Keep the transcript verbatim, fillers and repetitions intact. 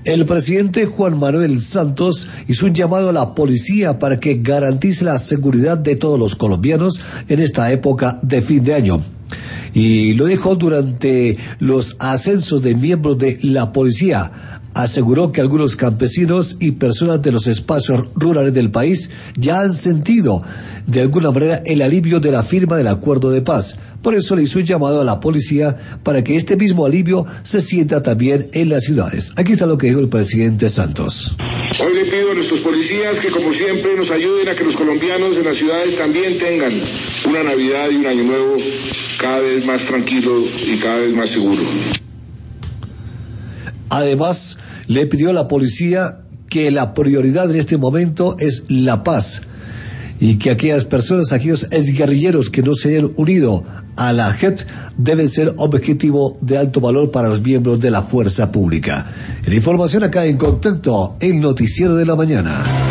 El presidente Juan Manuel Santos hizo un llamado a la policía para que garantice la seguridad de todos los colombianos en esta época de fin de año. Y lo dijo durante los ascensos de miembros de la policía. Aseguró que algunos campesinos y personas de los espacios rurales del país ya han sentido de alguna manera el alivio de la firma del acuerdo de paz. Por eso le hizo un llamado a la policía para que este mismo alivio se sienta también en las ciudades. Aquí está lo que dijo el presidente Santos. Hoy le pido a nuestros policías que, como siempre, nos ayuden a que los colombianos en las ciudades también tengan una Navidad y un Año Nuevo cada vez más tranquilo y cada vez más seguro. Además, le pidió a la policía que la prioridad en este momento es la paz y que aquellas personas, aquellos exguerrilleros que no se hayan unido a la J E P deben ser objetivo de alto valor para los miembros de la fuerza pública. La información acá en Contacto, el noticiero de la mañana.